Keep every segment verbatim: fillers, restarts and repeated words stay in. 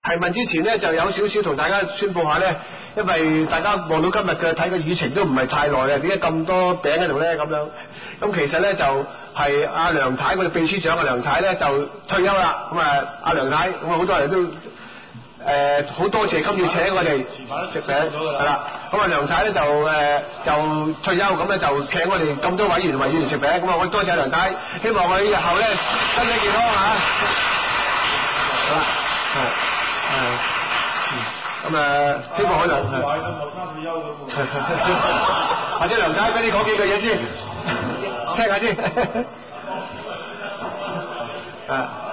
提問之前呢，就有少少同大家宣佈下呢，因為大家望到今日嘅睇個議程都唔係太耐啊，點解咁多餅喺度呢？咁樣咁其實呢，就係、是、阿梁太，我哋秘書長嘅梁太呢，就退休啦。咁啊，阿梁太咁啊，好多人都誒好、呃、多謝今次請我哋食餅係啦。咁啊，梁太呢，就誒、呃、就退休，咁咧就請我哋咁多委員同埋議員食餅。咁啊，我多謝梁太，希望佢日後呢，身體健康嚇。好啦，係。誒，咁誒，希望可能或者梁太俾你講幾句嘢先，聽下先。誒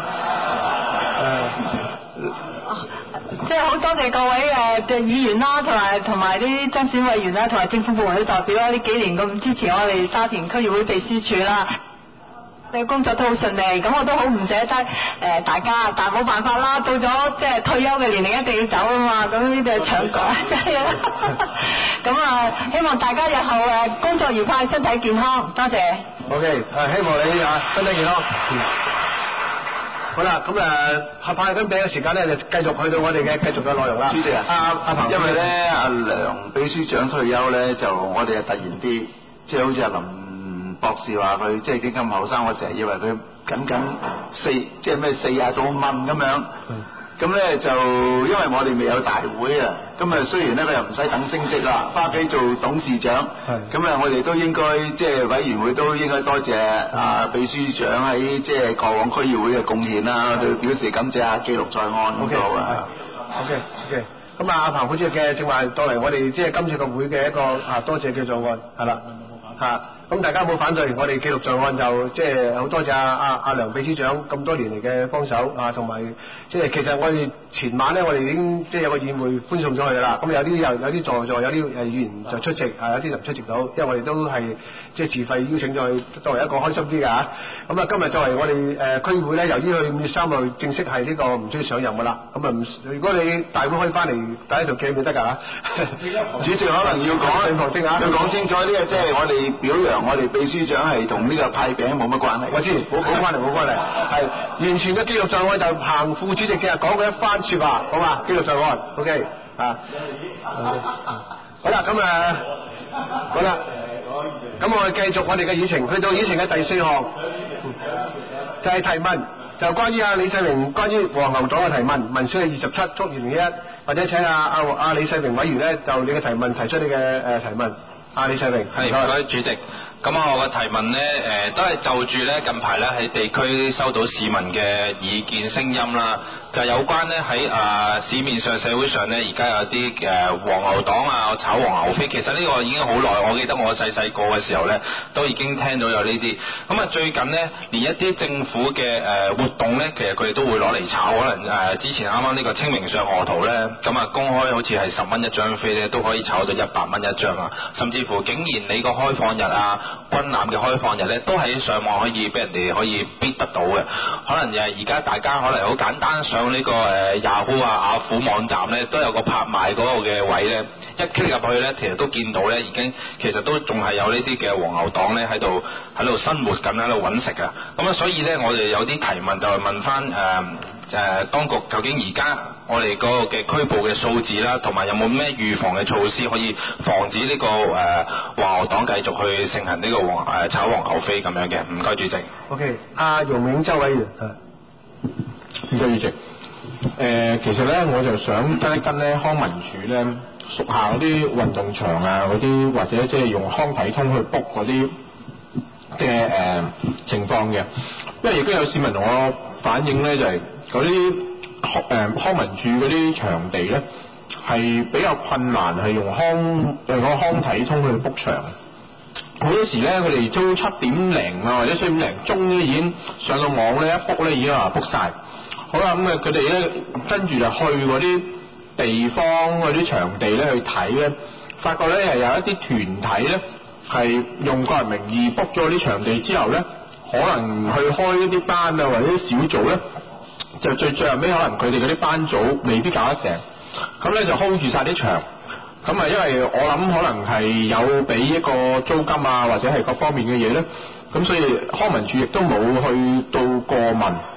誒，即係好多謝各位誒嘅議員啦，同埋同埋啲增選委員啦，同埋政府部門嘅代表啦，呢幾年咁支持我哋沙田區議會秘書處啦。嘅工作都好順利，咁我都好唔捨得誒、呃、大家，但係冇辦法啦，到咗即係退休嘅年齡一定要走啊嘛，咁呢啲係長講真係啦。咁啊，希望大家日後誒工作愉快，身體健康，多謝。 OK，誒希望你啊身體健康。嗯、好啦，咁誒合派緊餅嘅時間咧，就繼續去到我哋嘅繼續嘅內容啦。 主席啊， 阿阿彭， 因為咧阿梁秘書長退休咧，就我哋係突然啲，即係好似阿林博士話佢即係幾咁後生，我成日以為佢僅僅四即係咩四廿到問咁樣，咁咧就因為我哋未有大會啊，咁啊雖然咧佢又唔使等升職啦，翻屋企做董事長，咁啊我哋都應該即係委員會都應該多謝啊秘書長喺即係過往區議會嘅貢獻啦，對表示感謝啊，記錄在案咁度啊。 OK OK，咁啊阿彭副主席嘅正話到嚟我哋即係今次個會嘅一個啊多謝叫做案係啦嚇。咁大家冇反對，我哋記錄在案就即係好多謝阿阿阿梁秘書長咁多年嚟嘅幫手啊，同埋即係其實我哋前晚咧，我哋已經即係有個宴會歡送咗佢啦。咁有啲有有啲在座，有啲誒議員就出席，啊有啲就唔出席到，因為我哋都係即係自費邀請咗佢，作為一個開心啲嘅嚇。咁啊，今日作為我哋誒、呃、區議會咧，由於佢五月三號正式係呢個唔需要上任㗎啦，咁啊唔如果你大會可以翻嚟第一度記就得㗎嚇。 主席可能要講要講清楚呢個即係我哋表揚。我哋秘書長係同呢個派餅冇乜關係， 我知冇冇關係冇關係，係完全嘅記錄在案，就彭副主席淨係講過一番説話，好嘛？記錄在案 ，OK 啊，好啦，咁誒，好啦，咁我哋繼續我哋嘅議程，去到議程嘅第四項，就係、是、提問，就關於阿李世榮關於黃牛黨嘅提問，民選係二十七，祝二零一一，或者請阿阿阿李世榮委員咧就你嘅提問提出你嘅誒提問。阿李世榮， 係唔該主席。咁我嘅提問呢，誒、呃、都係就住呢近排呢喺地區收到市民嘅意見聲音啦，就係、有關呢喺啊市面上社會上呢，而家有啲誒、呃、黃牛黨啊炒黃牛飛，其實呢個已經好耐，我記得我細細個嘅時候呢，都已經聽到有呢啲。咁啊最近呢，連一啲政府嘅誒、呃、活動呢，其實佢哋都會攞嚟炒，可能誒、呃、之前啱啱呢個清明上河圖呢，咁啊公開好似係十蚊一張飛呢，都可以炒到一百蚊一張啊，甚至乎竟然你個開放日啊，軍艦嘅開放日咧，都喺上網可以俾人哋可以 bid 得到嘅。可能誒而家大家可能好簡單上呢個誒 Yahoo 啊、雅虎網站咧，都有個拍賣嗰個嘅位咧，一 click 入去咧，其實都見到咧，已經其實都仲係有呢啲嘅黃牛黨咧喺度喺度生活緊，喺度揾食啊。咁啊，所以咧我哋有啲提問就係問翻誒。呃誒、呃、當局究竟而家我哋嗰個嘅拘捕嘅數字啦，同埋有冇咩預防嘅措施可以防止呢、這個誒、呃、黃牛黨繼續去盛行呢個黃誒、呃、炒黃牛飛咁樣嘅？唔該主席。 OK，阿容永洲委員， 唔該主席。誒、呃、其實咧我就想跟一跟咧康文署咧屬下嗰啲運動場啊嗰啲，或者即係用康體通去 book 嗰啲嘅誒情況嘅，因為亦都有市民同我反映咧就係、是。嗰啲誒康文署嗰啲場地咧，係比較困難，係用康誒個康體通去 book 場。好多時咧，佢哋都七點零啊，或者四點零鐘咧已經上到網咧，一 book 咧已經話 book 晒。好啦，咁啊佢哋咧跟住就去嗰啲地方嗰啲場地咧去睇咧，發覺咧係有一啲團體咧係用個人名義 book 咗啲場地之後咧，可能去開一啲班啊或者小組咧。就最最後尾可能佢哋嗰啲班組未必搞得成，咁咧就 hold 住晒啲場，咁啊因為我諗可能係有俾一個租金啊或者係各方面嘅嘢咧，咁所以康文署亦都冇去到過問，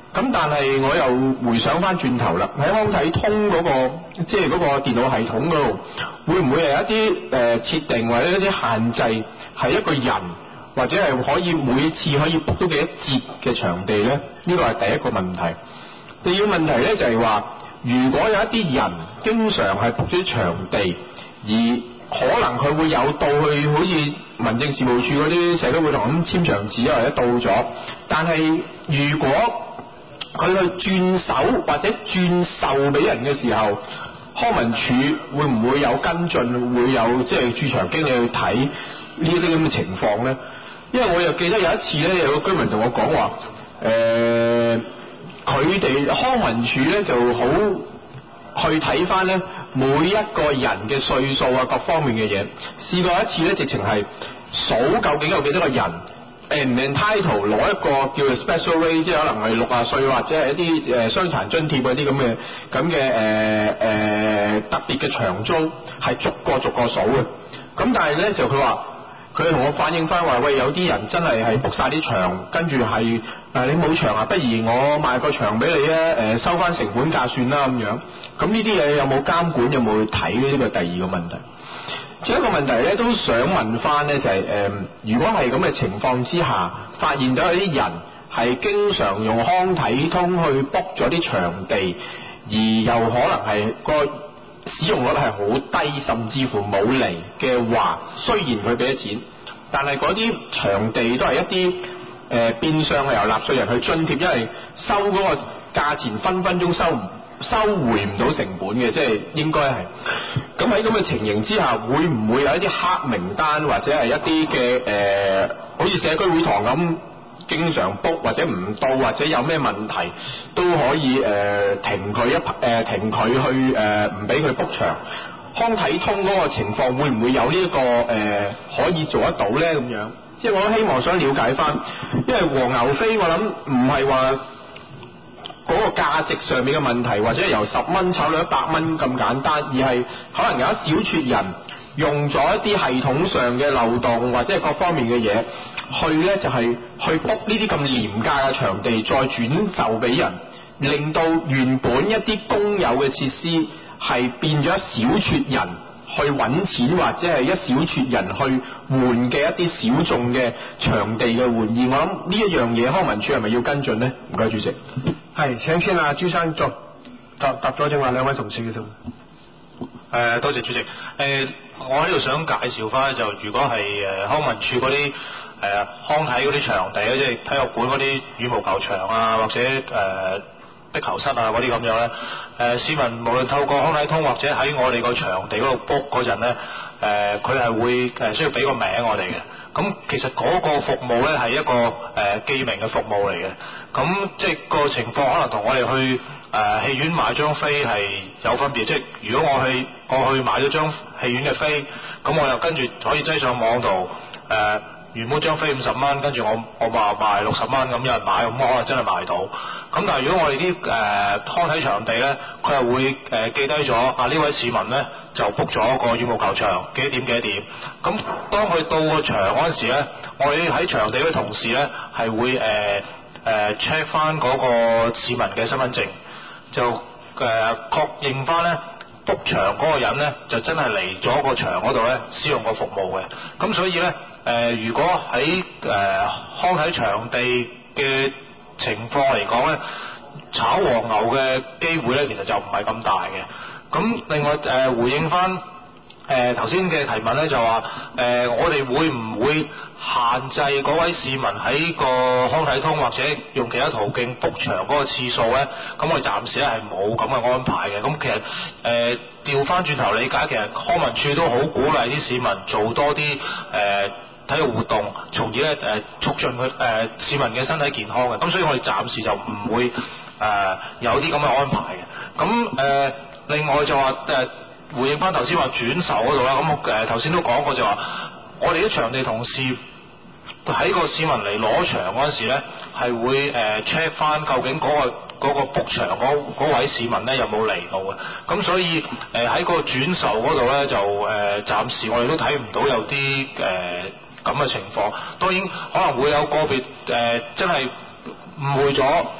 咁但係我又回想翻轉頭啦，喺康體通嗰、個即係嗰個電腦系統嗰度，會唔會係一啲誒、呃、設定或者一啲限制，係一個人或者係可以每次可以 book 到幾多節嘅場地呢？呢個係第一個問題。第二個問題呢，就係話，如果有一啲人經常係 book 咗場地，而可能佢會有到去好似民政事務處嗰啲社區會堂咁簽場紙或者到咗，但係如果佢去轉手或者轉售俾人嘅時候，康文署會唔會有跟進，會有即係駐場經理去睇呢啲咁嘅情況呢？因為我又記得有一次呢，有個居民同我講話，誒佢哋康文署呢就好去睇翻呢每一個人嘅歲數啊，各方面嘅嘢。試過一次呢，直情係數究竟有幾多個人。誒唔 entitle 攞一個叫做 special rate， 即係可能係六啊歲或者係一啲誒傷殘津貼嗰啲咁嘅咁嘅誒誒特別嘅長租，係逐個逐個數嘅。咁但係咧就佢話，佢同我反映翻話，喂，有啲人真係係 book 曬啲場，跟住係誒你冇場啊，不如我賣個場俾你啊，誒收翻成本價算啦咁樣。咁呢啲嘢有冇監管，有冇去睇呢？呢個第二個問題。仲有一個問題咧，都想問翻咧，就係、是、誒、呃，如果係咁嘅情況之下，發現到有啲人係經常用康體通去 book 咗啲場地，而又可能係個使用率係好低，甚至乎冇嚟嘅話，雖然佢俾咗錢，但係嗰啲場地都係一啲誒、呃、變相係由納稅人去津貼，因為收嗰個價錢分分鐘收唔收回唔到成本嘅，即係應該係。咁喺咁嘅情形之下，會唔會有一啲黑名單或者係一啲嘅誒，好似社區會堂咁，經常 book 或者唔到，或者有咩問題都可以誒、呃、停佢一誒、呃、停佢去誒唔俾佢 book 場。康體通嗰個情況會唔會有呢、這、一個誒、呃、可以做得到咧？咁樣，即係我都希望想了解翻，因為黃牛飛我諗唔係話嗰個價值上面嘅問題，或者由十蚊炒到一百蚊咁簡單，而係可能有一小撮人用咗一啲系統上嘅漏洞，或者係各方面嘅嘢，去呢就係、是、去 book 呢啲咁廉價嘅場地，再轉售俾人，令到原本一啲公有嘅設施係變咗一小撮人去揾錢，或者係一小撮人去換嘅一啲小眾嘅場地嘅玩意。我諗呢一樣嘢，康文署係咪要跟進呢？唔該，主席。 係請先啊，朱生作答答咗正話兩位同事嘅啫。 誒，多謝主席。誒、呃，我喺度想介紹翻就，如果係誒康文署嗰啲誒康體嗰啲場地咧，即係體育館嗰啲羽毛球場啊，或者誒、呃、壁球室啊嗰啲咁樣咧，誒、呃、市民無論透過康體通或者喺我哋個場地嗰度 book 嗰陣咧，誒佢係會誒需要俾個名我哋嘅。咁其實嗰個服務咧係一個誒、呃、記名嘅服務嚟嘅。咁即係個情況可能同我哋去誒、呃、戲院買張飛係有分別，即係如果我去我去買咗張戲院嘅飛，咁我又跟住可以擠上網度誒、呃、原本張飛五十蚊，跟住我我話賣六十蚊，咁有人買，咁我可能真係賣到。咁但係如果我哋啲誒康體場地咧，佢係會誒、呃、記低咗啊呢位市民咧就 book 咗個羽毛球場幾點幾點，咁當佢到個場嗰陣時咧，我哋喺場地嘅同事咧係會誒。呃誒 check 翻嗰個市民嘅身份證，就誒、呃、確認翻咧 book 場嗰個人咧就真係嚟咗個場嗰度咧使用個服務嘅。咁所以咧誒、呃，如果喺誒、呃、康體場地嘅情況嚟講咧，炒黃牛嘅機會咧其實就唔係咁大嘅。咁另外誒、呃、回應翻誒頭先嘅提問咧，就話誒、呃、我哋會唔會限制嗰位市民喺個康體通或者用其他途徑 book 場嗰個次數咧？咁我哋暫時咧係冇咁嘅安排嘅。咁其實誒調翻轉頭理解，其實康文署都好鼓勵啲市民做多啲誒、呃、體育活動，從而咧誒促進佢誒、呃、市民嘅身體健康嘅。咁所以我哋暫時就唔會誒、呃、有啲咁嘅安排嘅。咁誒、呃、另外就話誒、呃、回應翻頭先話轉售嗰度啦。咁誒頭先都講過就話，我哋啲場地同事喺個市民嚟攞場嗰陣時咧，係會誒 check 翻究竟嗰、嗰個嗰、嗰個 book 場嗰位市民咧有冇嚟到嘅。咁所以誒喺、呃、個轉售嗰度咧就誒、呃、暫時我哋都睇唔到有啲誒咁嘅情況。當然可能會有個別誒、呃、真係誤會咗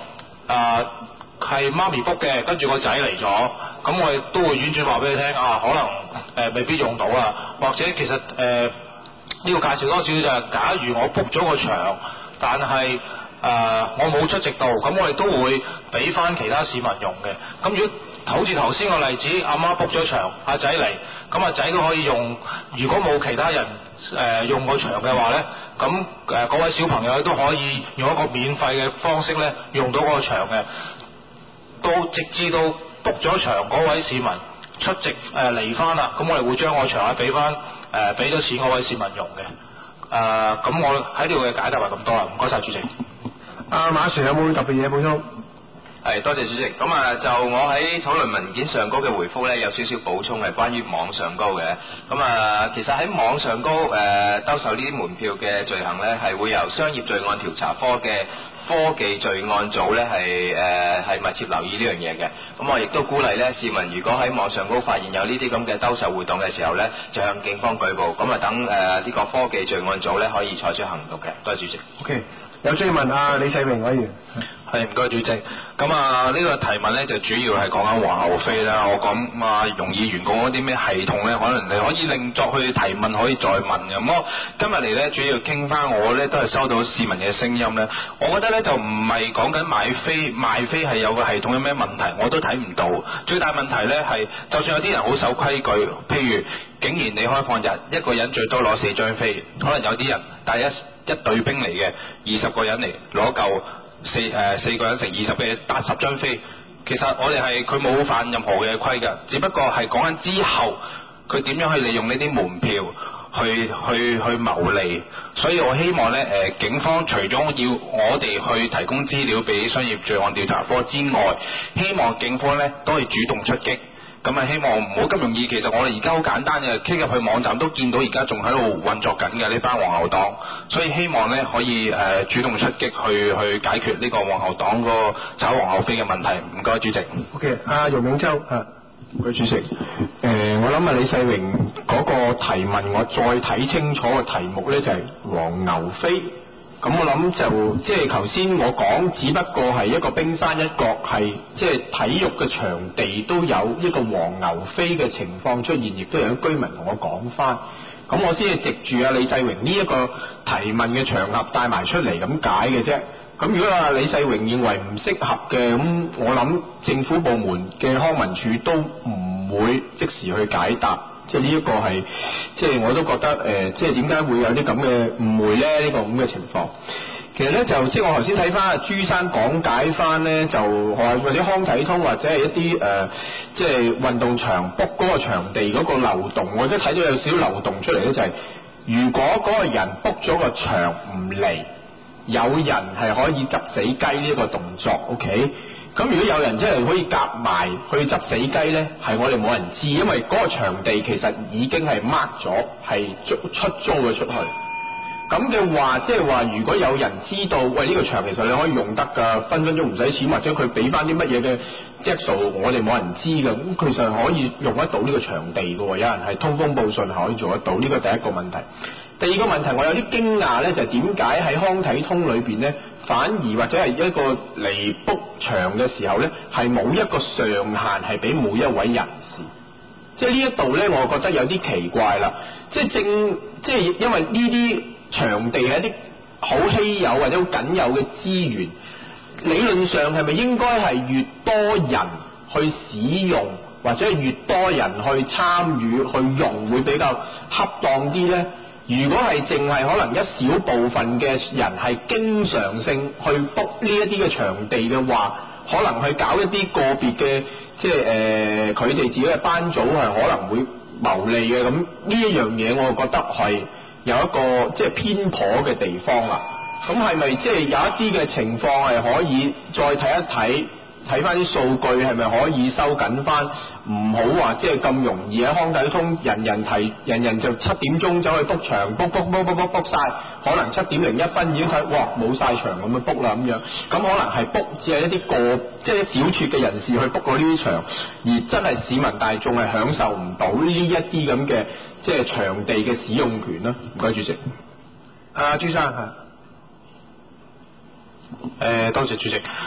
啊係媽咪 book 嘅，跟住個仔嚟咗，咁我哋都會婉轉話俾你聽啊，可能誒、呃、未必用到啦，或者其實誒呢、呃呢個介紹多少少就係、是，假如我 book 咗個場，但係誒、呃、我冇出席到，咁我哋都會俾翻其他市民用嘅。咁如果好似頭先個例子，阿媽 book 咗場，阿仔嚟，咁阿仔都可以用。如果冇其他人誒、呃、用個場嘅話咧，咁誒嗰位小朋友都可以用一個免費嘅方式咧用到嗰個場嘅。到直至到 book 咗場嗰位市民出席誒嚟翻啦，咁、呃、我哋會將個場啊俾翻誒俾咗錢嗰位市民用嘅。誒、呃、咁我喺呢度嘅解答係咁多啦，唔該晒主席。 阿馬 Sir 有冇特別嘢補充？ 係，多謝主席。咁啊，就我喺討論文件上高嘅回覆咧，有少少補充係關於網上高嘅。咁啊，其實喺網上高誒、呃、兜售呢啲門票嘅罪行咧，係會由商業罪案調查科嘅科技罪案組咧係誒係密切留意呢樣嘢嘅。咁我亦都鼓勵咧市民，如果喺網上高發現有呢啲咁嘅兜售活動嘅時候咧，就向警方舉報。咁啊，等誒呢個科技罪案組咧可以採取行動嘅。多謝主席。 OK。有追問啊，李世榮委員。 係，唔該主席。咁啊，呢個提問咧就主要係講緊皇后飛啦。我講啊，容議員講嗰啲咩系統咧，可能你可以另作去提問，可以再問嘅。咁我今日嚟咧，主要傾翻我咧都係收到市民嘅聲音咧。我覺得咧就唔係講緊買飛賣飛係有個系統有咩問題，我都睇唔到。最大問題咧係，就算有啲人好守規矩，譬如竟然你開放日一個人最多攞四張飛，可能有啲人帶一一隊兵嚟嘅，二十個人嚟攞夠四誒、呃、四個人乘二十嘅八十張飛，其實我哋係佢冇犯任何嘅規㗎，只不過係講緊之後佢點樣去利用呢啲門票去去去牟利，所以我希望咧誒、呃、警方除咗要我哋去提供資料俾商業罪案調查科之外，希望警方咧都係主動出擊。咁啊，希望唔好咁容易。其實我哋而家好簡單嘅，click入去網站都見到而家仲喺度運作緊嘅呢班皇后黨，所以希望咧可以誒、呃、主動出擊去去解決呢個皇后黨個炒皇后飛嘅問題。唔該，主席。 OK， 阿容永洲啊， 唔該主席。誒、呃，我諗啊，李世榮嗰個提問，我再睇清楚個題目咧，就係、是、黃牛飛。咁我諗就即係頭先我講，只不過係一個冰山一角，係即係體育嘅場地都有一個黃牛飛嘅情況出現，亦都有啲居民同我講翻。咁我先係藉住啊李世榮呢一個提問嘅場合帶埋出嚟咁解嘅啫。咁如果話李世榮認為唔適合嘅，咁我諗政府部門嘅康文署都唔會即時去解答。即係呢一個係，即係我都覺得誒、呃，即係點解會有啲咁嘅誤會咧？呢、這個咁嘅情況，其實咧就即係我頭先睇翻阿朱生講解翻咧，就或者康體通或者係一啲誒、呃，即係運動場 book 嗰個場地嗰個流動，我都睇到有少少流動出嚟咧，就係、是、如果嗰個人 book 咗個場唔嚟，有人係可以執死雞呢一個動作 ，OK？咁如果有人真係可以夾埋去執死雞呢，係我哋冇人知，因為嗰個場地其實已經係 mark 咗，係出出租咗出去。咁嘅話，即係話如果有人知道，喂呢、這個場其實你可以用得㗎，分分鐘唔使錢，或者佢俾翻啲乜嘢嘅質素，我哋冇人知㗎。咁其實可以用得到呢個場地㗎喎，有人係通風報信可以做得到，呢個第一個問題。第二個問題，我有啲驚訝呢，就係點解喺康體通裏邊呢，反而或者係一個嚟 book 場嘅時候呢，係冇一個上限係俾每一位人士。即係呢一度呢，我覺得有啲奇怪啦。即係正，即係因為呢啲場地係一啲好稀有或者好僅有嘅資源，理論上係咪應該係越多人去使用，或者係越多人去參與去用，會比較恰當啲呢？如果係淨係可能一小部分嘅人係經常性去 book 呢一啲嘅場地嘅話，可能去搞一啲個別嘅，即係誒佢哋自己嘅班組係可能會牟利嘅，咁呢一樣嘢我覺得係有一個即係偏頗嘅地方啦。咁係咪即係有一啲嘅情況係可以再睇一睇？睇翻啲數據係咪可以收緊翻？唔好話即係咁容易喺康體通人人提，人人就七點鐘走去 book 場 book book book book book book 晒，可能七點零一分已經睇，哇冇晒場咁樣 book 啦咁樣。咁可能係 book 只係一啲個即係一小撮嘅人士去 book 過呢啲場，而真係市民大眾係享受唔到呢一啲咁嘅即係場地嘅使用權啦。唔該主席。啊朱生嚇。 誒多謝主席。誒、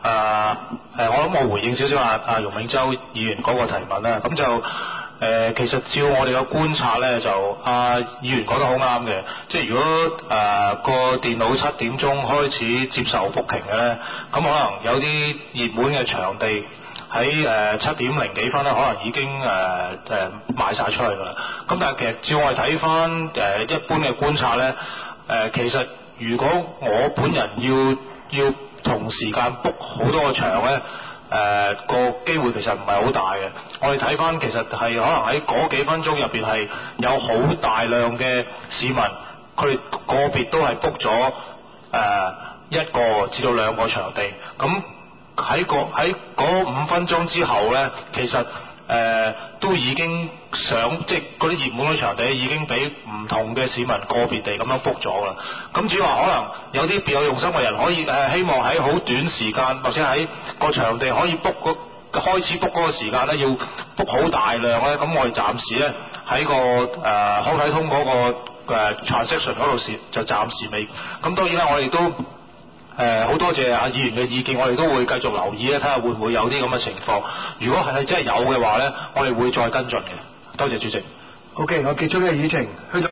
誒誒，我諗我回應少少阿阿容永洲議員嗰個提問啦。咁就誒、呃，其實照我哋嘅觀察咧，就阿、啊、議員講得好啱嘅。即係如果誒、呃、個電腦七點鐘開始接受 booking 嘅咧，咁可能有啲熱門嘅場地喺誒七點零幾分咧，可能已經誒誒、呃、賣晒出去㗎啦。咁但係其實照我哋睇翻誒一般嘅觀察咧，誒、呃、其實如果我本人要要同時間 book 好多個場咧，誒、呃、個機會其實唔係好大嘅。我哋睇翻其實係可能喺嗰幾分鐘入邊係有好大量嘅市民，佢哋個別都係 book 咗誒一個至到兩個場地。咁喺個喺嗰五分鐘之後咧，其實誒、呃、都已經想即係嗰啲熱門嘅場地已經俾唔同嘅市民個別地咁樣 book 咗啦。咁至於話可能有啲別有用心嘅人可以誒、呃、希望喺好短時間或者喺個場地可以 book 嗰開始 book 嗰個時間咧，要 book 好大量咧。咁我哋暫時咧喺個誒、呃、康體通嗰、那個、呃、transaction 嗰度時就暫時未。咁當然啦，我哋都誒好、呃、多謝阿議員嘅意見，我哋都會繼續留意咧，睇下會唔會有啲咁嘅情況。如果係真係有嘅話咧，我哋會再跟進嘅。多謝主席。 OK，我結束呢個議程，去到。